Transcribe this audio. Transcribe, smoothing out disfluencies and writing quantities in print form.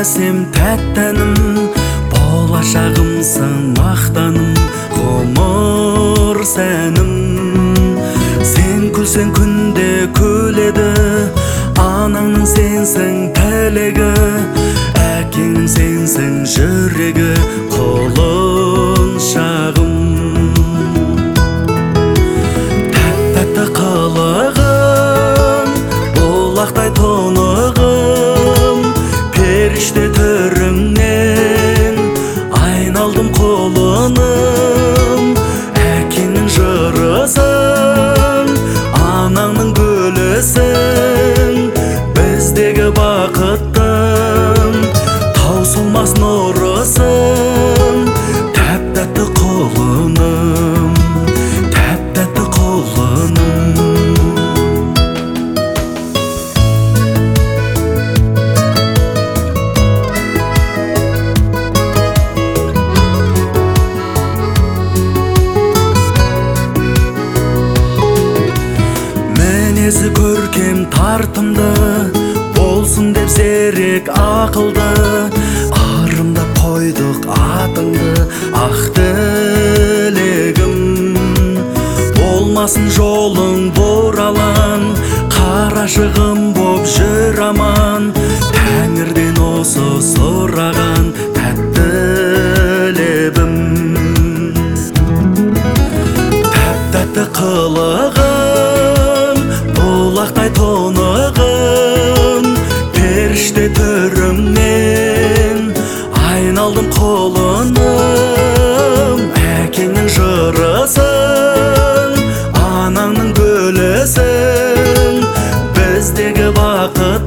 сен тәттәнім, болашағымсың мақтаным, ғұмыр сәнім. Сен күлсең күнде күледі, анаңның сенсің тілегі, әкеңнің сенсің жүрегі, құлыншағым. Тәтті қылығым, бұлақтай тұнығым, періште түріңнен айналдым құлыным. Әкеңнің жырысың, анаңның гүлісің, біздегі бақыттың таусылмас нұрысың. Тәп-тәтті құлыным, тәп-тәтті құлыным. Мінезі көркем тартымды, болсын деп зерек ақылды, арымдап қойдық атыңды, ақ тілегім. Болмасын жолың бұралаң, қарашығым боп жүр аман, тәңірден осы сұраған тәтті лебім. Тәп-тәтті қылығым, бұлақтай тұнығым, періште түріңнен айналдым құлыным. Әкеңнің жырысың, анаңның гүлісің, біздегі бақыт